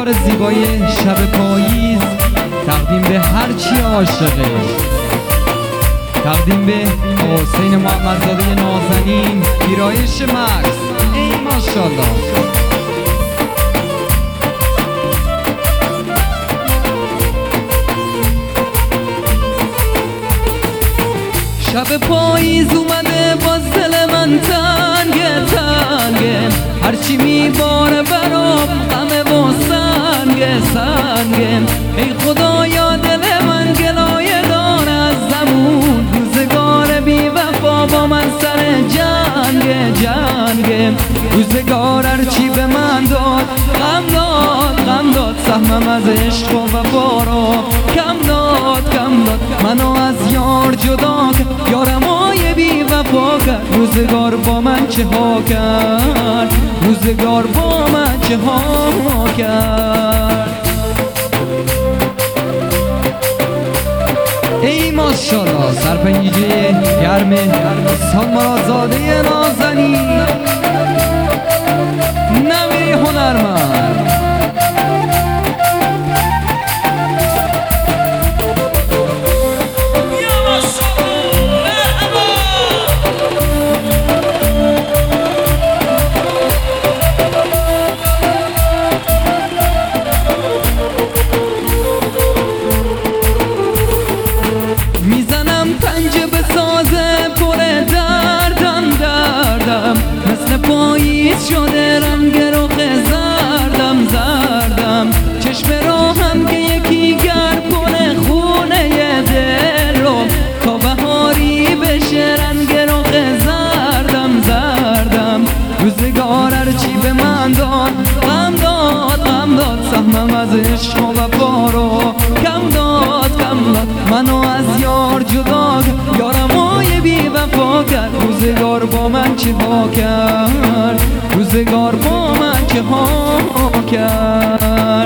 کار زیبای شب پاییز تقدیم به هر چی عاشقه، تقدیم به حسین محمدزاده نازنین، پیرایش مکس. ای ماشاءالله. شب پاییز اومده باز دل من تنگه تنگه، هرچی میباره برام غمه و سنگه سنگه. ای خدایا دل من گلایه دار از زمون، روزگار بی وفا با من سر جنگه جنگه. روزگار هرچی به من داد غم داد غم داد، سهمم از عشق و وفا رو کم داد کم داد. منو از یار جدا کرد، یارمای بی وفا کرد. روزگار با من چه ها کرد، روزگار با من چه ها کرد. ای ماشاءالله. سرپنجه گرم سالمرادزاده نازنین، نوی هنرمند. میزنم پنجه به سازه پر دردم دردم، مثل پاییز شده رنگ رخ زردم زردم. چشم راهم که یکی گرد کنه خونه دل رو، تا بهاری بشه رنگ رخ زردم زردم. روزگار هرچی به من داد غم داد غم داد، سهمم از عشق و وفا رو کم داد کم داد. منو از یار جدا کرد، یارمای بی وفا کرد. روزگار با من چه ها کرد، روزگار با من چه ها کرد.